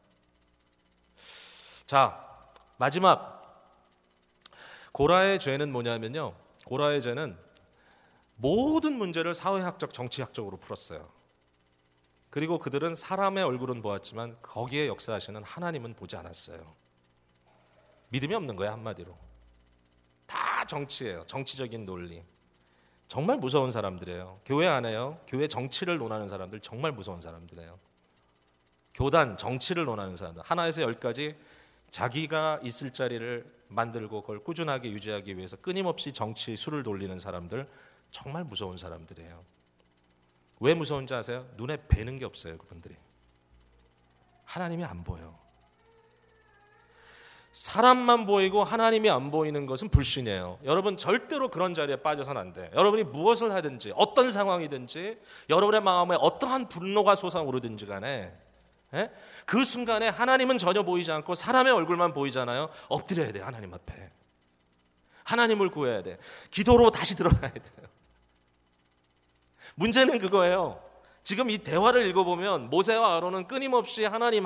자, 마지막 고라의 죄는 뭐냐면요. 고라의 죄는 모든 문제를 사회학적, 정치학적으로 풀었어요. 그리고 그들은 사람의 얼굴은 보았지만 거기에 역사하시는 하나님은 보지 않았어요. 믿음이 없는 거예요, 한마디로. 다 정치예요. 정치적인 논리. 정말 무서운 사람들이에요. 교회 안에요. 교회 정치를 논하는 사람들 정말 무서운 사람들이에요. 교단 정치를 논하는 사람들. 하나에서 10까지 자기가 있을 자리를 만들고 그걸 꾸준하게 유지하기 위해서 끊임없이 정치 수를 돌리는 사람들 정말 무서운 사람들이에요. 왜 무서운지 아세요? 눈에 뵈는 게 없어요, 그분들이. 하나님이 안 보여. 사람만 보이고 하나님이 안 보이는 것은 불신이에요. 여러분 절대로 그런 자리에 빠져서는 안 돼요. 여러분이 무엇을 하든지 어떤 상황이든지 여러분의 마음에 어떠한 분노가 솟아오르든지 간에 그 순간에 하나님은 전혀 보이지 않고 사람의 얼굴만 보이잖아요. 엎드려야 돼요, 하나님 앞에. 하나님을 구해야 돼. 기도로 다시 들어가야 돼요. 문제는 그거예요. 지금 이 대화를 읽어보면 모세와 아론은 끊임없이 하나님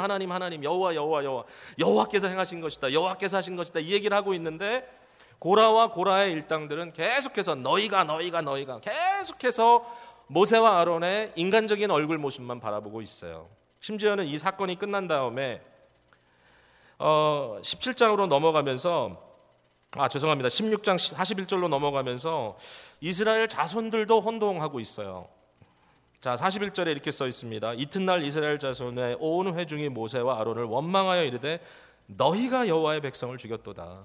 여호와께서 행하신 것이다, 여호와께서 하신 것이다 이 얘기를 하고 있는데 고라와 고라의 일당들은 계속해서 너희가 계속해서 모세와 아론의 인간적인 얼굴 모습만 바라보고 있어요. 심지어는 이 사건이 끝난 다음에 17장으로 넘어가면서 16장 41절로 넘어가면서 이스라엘 자손들도 혼동하고 있어요. 자, 41절에 이렇게 써 있습니다. 이튿날 이스라엘 자손의 온 회중이 모세와 아론을 원망하여 이르되 너희가 여호와의 백성을 죽였도다.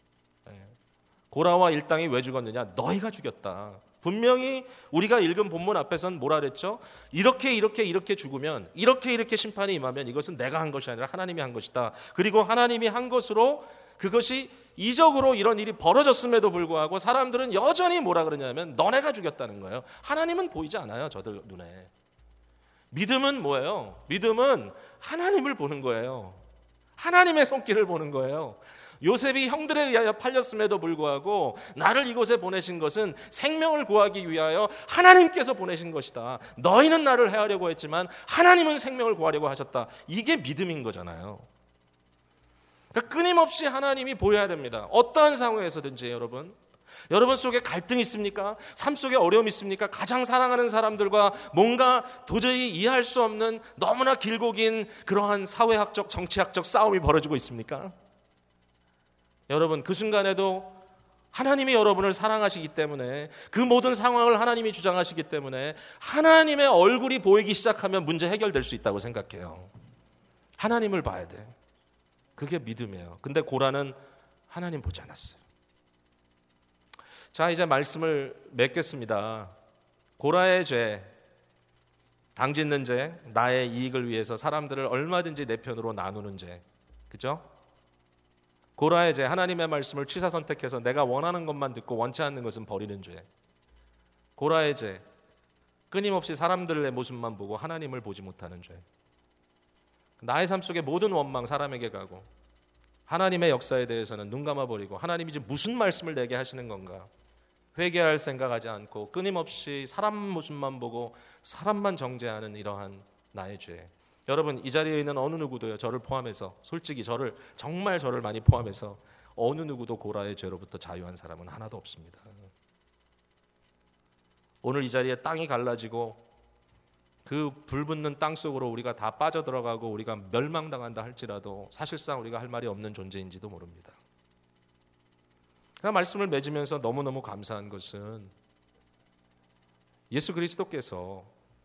고라와 일당이 왜 죽었느냐? 너희가 죽였다. 분명히 우리가 읽은 본문 앞에서는 뭐라 그랬죠? 이렇게 죽으면 이렇게 심판이 임하면 이것은 내가 한 것이 아니라 하나님이 한 것이다. 그리고 하나님이 한 것으로 그것이 이적으로 이런 일이 벌어졌음에도 불구하고 사람들은 여전히 뭐라 그러냐면 너네가 죽였다는 거예요. 하나님은 보이지 않아요, 저들 눈에. 믿음은 뭐예요? 믿음은 하나님을 보는 거예요. 하나님의 손길을 보는 거예요. 요셉이 형들에 의하여 팔렸음에도 불구하고 나를 이곳에 보내신 것은 생명을 구하기 위하여 하나님께서 보내신 것이다. 너희는 나를 해하려고 했지만 하나님은 생명을 구하려고 하셨다. 이게 믿음인 거잖아요. 그러니까 끊임없이 하나님이 보여야 됩니다. 어떠한 상황에서든지 여러분. 여러분 속에 갈등이 있습니까? 삶 속에 어려움이 있습니까? 가장 사랑하는 사람들과 뭔가 도저히 이해할 수 없는 너무나 길고 긴 그러한 사회학적, 정치학적 싸움이 벌어지고 있습니까? 여러분, 그 순간에도 하나님이 여러분을 사랑하시기 때문에, 그 모든 상황을 하나님이 주장하시기 때문에 하나님의 얼굴이 보이기 시작하면 문제 해결될 수 있다고 생각해요. 하나님을 봐야 돼. 그게 믿음이에요. 근데 고라는 하나님 보지 않았어요. 자, 이제 말씀을 맺겠습니다. 고라의 죄, 당짓는 죄, 나의 이익을 위해서 사람들을 얼마든지 내 편으로 나누는 죄, 그죠? 고라의 죄, 하나님의 말씀을 취사 선택해서 내가 원하는 것만 듣고 원치 않는 것은 버리는 죄. 고라의 죄, 끊임없이 사람들의 모습만 보고 하나님을 보지 못하는 죄. 나의 삶 속에 모든 원망 사람에게 가고 하나님의 역사에 대해서는 눈 감아버리고 하나님이 지금 무슨 말씀을 내게 하시는 건가 회개할 생각하지 않고 끊임없이 사람 모습만 보고 사람만 정죄하는 이러한 나의 죄. 여러분, 이 자리에 있는 어느 누구도요, 저를 포함해서, 솔직히 정말 저를 많이 포함해서 어느 누구도 고라의 죄로부터 자유한 사람은 하나도 없습니다. 오늘 이 자리에 땅이 갈라지고 그 불붙는 땅 속으로 우리가 다 빠져들어가고 우리가 멸망당한다 할지라도 사실상 우리가 할 말이 없는 존재인지도 모릅니다. 그러나 말씀을 맺으면서 너무너무 감사한 것은 예수 그리스도께서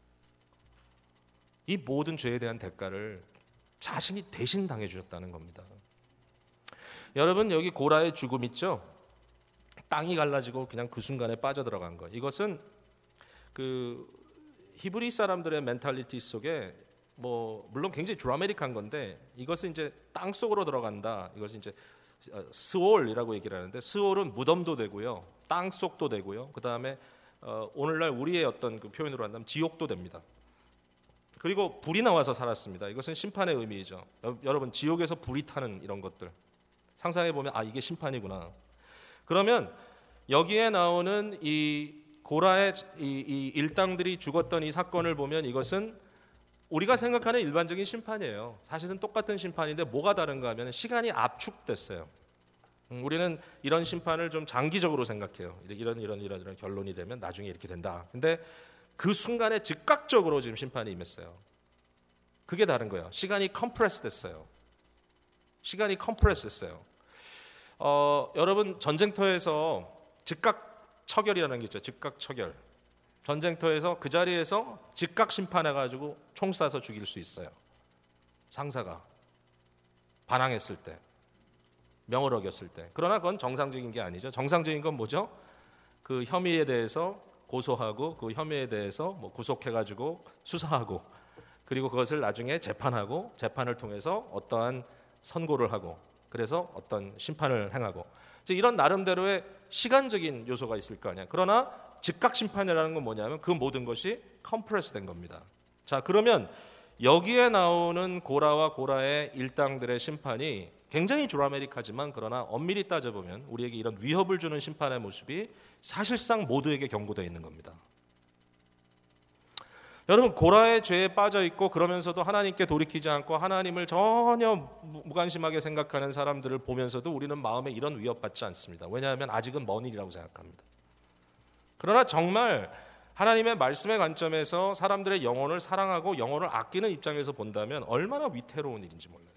이 모든 죄에 대한 대가를 자신이 대신 당해주셨다는 겁니다. 여러분, 여기 고라의 죽음 있죠? 땅이 갈라지고 그냥 그 순간에 빠져들어간 것. 이것은 그 히브리 사람들의 멘탈리티 속에 물론 굉장히 드라마틱한 건데, 이것은 이제 땅 속으로 들어간다. 이것이 이제 스올이라고 얘기를 하는데, 스올은 무덤도 되고요, 땅 속도 되고요, 그 다음에 오늘날 우리의 어떤 그 표현으로 한다면 지옥도 됩니다. 그리고 불이 나와서 살았습니다. 이것은 심판의 의미이죠. 여러분, 지옥에서 불이 타는 이런 것들 상상해 보면 이게 심판이구나. 그러면 여기에 나오는 이 고라의 이 일당들이 죽었던 이 사건을 보면 이것은 우리가 생각하는 일반적인 심판이에요. 사실은 똑같은 심판인데 뭐가 다른가 하면 시간이 압축됐어요. 우리는 이런 심판을 좀 장기적으로 생각해요. 이런 결론이 되면 나중에 이렇게 된다. 근데 그 순간에 즉각적으로 지금 심판이 임했어요. 그게 다른 거예요. 시간이 컴프레스 됐어요. 여러분, 전쟁터에서 즉각 처결이라는 게 있죠. 즉각 처결. 전쟁터에서 그 자리에서 즉각 심판해가지고 총 쏴서 죽일 수 있어요. 상사가 반항했을 때, 명을 어겼을 때. 그러나 그건 정상적인 게 아니죠. 정상적인 건 뭐죠? 그 혐의에 대해서 고소하고 그 혐의에 대해서 구속해가지고 수사하고, 그리고 그것을 나중에 재판하고, 재판을 통해서 어떠한 선고를 하고, 그래서 어떤 심판을 행하고, 이런 나름대로의 시간적인 요소가 있을 거 아니야. 그러나 즉각 심판이라는 건 뭐냐면 그 모든 것이 컴프레스 된 겁니다. 자, 그러면 여기에 나오는 고라와 고라의 일당들의 심판이 굉장히 드라마틱하지만, 그러나 엄밀히 따져보면 우리에게 이런 위협을 주는 심판의 모습이 사실상 모두에게 경고되어 있는 겁니다. 여러분, 고라의 죄에 빠져 있고 그러면서도 하나님께 돌이키지 않고 하나님을 전혀 무관심하게 생각하는 사람들을 보면서도 우리는 마음에 이런 위협받지 않습니다. 왜냐하면 아직은 먼 일이라고 생각합니다. 그러나 정말 하나님의 말씀의 관점에서 사람들의 영혼을 사랑하고 영혼을 아끼는 입장에서 본다면 얼마나 위태로운 일인지 몰라요.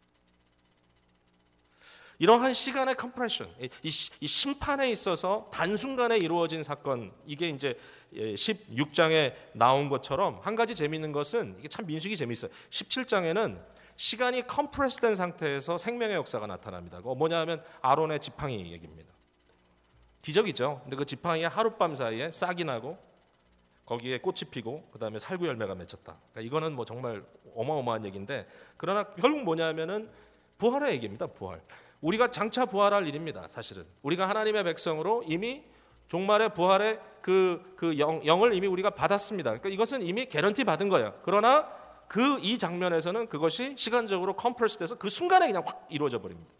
이러한 시간의 컴프레션, 이 심판에 있어서 단순간에 이루어진 사건, 이게 이제 16장에 나온 것처럼 한 가지 재미있는 것은, 이게 참 민수기 재미있어요. 17장에는 시간이 컴프레스된 상태에서 생명의 역사가 나타납니다. 그거 뭐냐 하면 아론의 지팡이 얘기입니다. 기적이죠. 근데 그 지팡이에 하룻밤 사이에 싹이 나고 거기에 꽃이 피고 그 다음에 살구 열매가 맺혔다. 그러니까 이거는 정말 어마어마한 얘기인데, 그러나 결국 뭐냐 하면은 부활의 얘기입니다. 부활. 우리가 장차 부활할 일입니다. 사실은 우리가 하나님의 백성으로 이미 종말의 부활의 그 영을 이미 우리가 받았습니다. 그러니까 이것은 이미 개런티 받은 거예요. 그러나 이 장면에서는 그것이 시간적으로 컴프레스돼서 그 순간에 그냥 확 이루어져 버립니다.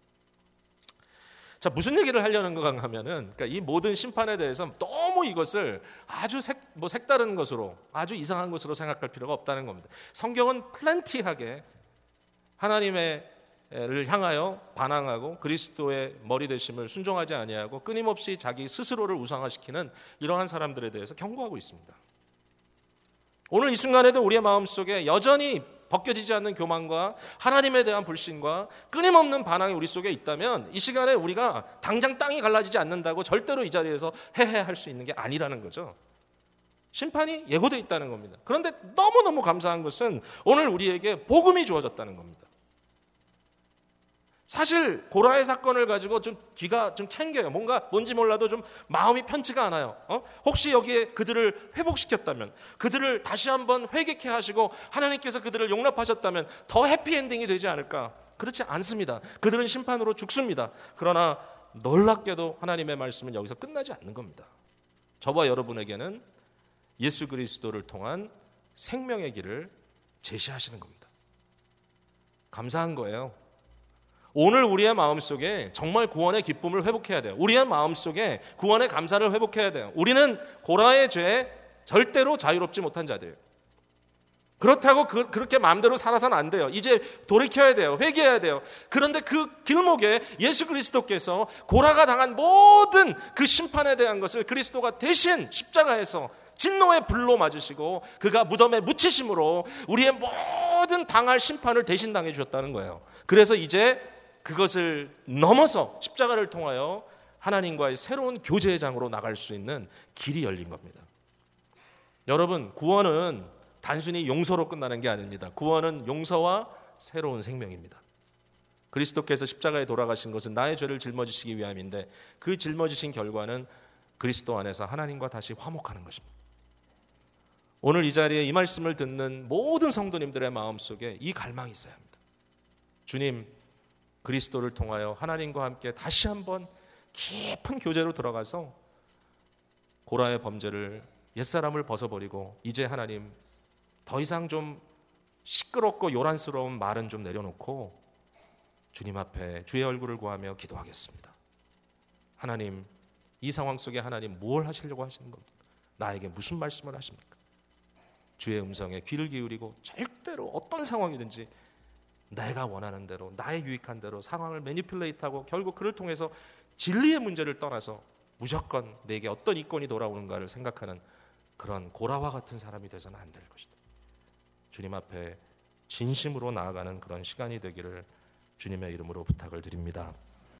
자, 무슨 얘기를 하려는 건가 하면은, 그러니까 이 모든 심판에 대해서 너무 이것을 아주 색다른 것으로, 아주 이상한 것으로 생각할 필요가 없다는 겁니다. 성경은 플랜티하게 하나님의 향하여 반항하고 그리스도의 머리 되심을 순종하지 아니하고 끊임없이 자기 스스로를 우상화시키는 이러한 사람들에 대해서 경고하고 있습니다. 오늘 이 순간에도 우리의 마음속에 여전히 벗겨지지 않는 교만과 하나님에 대한 불신과 끊임없는 반항이 우리 속에 있다면 이 시간에 우리가 당장 땅이 갈라지지 않는다고 절대로 이 자리에서 해할 수 있는 게 아니라는 거죠. 심판이 예고되어 있다는 겁니다. 그런데 너무너무 감사한 것은 오늘 우리에게 복음이 주어졌다는 겁니다. 사실 고라의 사건을 가지고 좀 귀가 좀 캥겨요. 뭔지 몰라도 좀 마음이 편치가 않아요. 혹시 여기에 그들을 회복시켰다면, 그들을 다시 한번 회개케 하시고 하나님께서 그들을 용납하셨다면 더 해피엔딩이 되지 않을까? 그렇지 않습니다. 그들은 심판으로 죽습니다. 그러나 놀랍게도 하나님의 말씀은 여기서 끝나지 않는 겁니다. 저와 여러분에게는 예수 그리스도를 통한 생명의 길을 제시하시는 겁니다. 감사한 거예요. 오늘 우리의 마음속에 정말 구원의 기쁨을 회복해야 돼요. 우리의 마음속에 구원의 감사를 회복해야 돼요. 우리는 고라의 죄에 절대로 자유롭지 못한 자들이에요. 그렇다고 그렇게 마음대로 살아서는 안 돼요. 이제 돌이켜야 돼요. 회개해야 돼요. 그런데 그 길목에 예수 그리스도께서 고라가 당한 모든 그 심판에 대한 것을 그리스도가 대신 십자가에서 진노의 불로 맞으시고 그가 무덤에 묻히심으로 우리의 모든 당할 심판을 대신 당해 주셨다는 거예요. 그래서 이제 그것을 넘어서 십자가를 통하여 하나님과의 새로운 교제의 장으로 나갈 수 있는 길이 열린 겁니다. 여러분, 구원은 단순히 용서로 끝나는 게 아닙니다. 구원은 용서와 새로운 생명입니다. 그리스도께서 십자가에 돌아가신 것은 나의 죄를 짊어지시기 위함인데 그 짊어지신 결과는 그리스도 안에서 하나님과 다시 화목하는 것입니다. 오늘 이 자리에 이 말씀을 듣는 모든 성도님들의 마음속에 이 갈망이 있어야 합니다. 주님, 그리스도를 통하여 하나님과 함께 다시 한번 깊은 교제로 들어가서 고라의 범죄를 옛사람을 벗어버리고 이제 하나님 더 이상 좀 시끄럽고 요란스러운 말은 좀 내려놓고 주님 앞에 주의 얼굴을 구하며 기도하겠습니다. 하나님, 이 상황 속에 하나님 뭘 하시려고 하시는 겁니까? 나에게 무슨 말씀을 하십니까? 주의 음성에 귀를 기울이고 절대로 어떤 상황이든지 내가 원하는 대로 나의 유익한 대로 상황을 매니플레이트하고 결국 그를 통해서 진리의 문제를 떠나서 무조건 내게 어떤 이권이 돌아오는가를 생각하는 그런 고라와 같은 사람이 돼서는 안 될 것이다. 주님 앞에 진심으로 나아가는 그런 시간이 되기를 주님의 이름으로 부탁을 드립니다.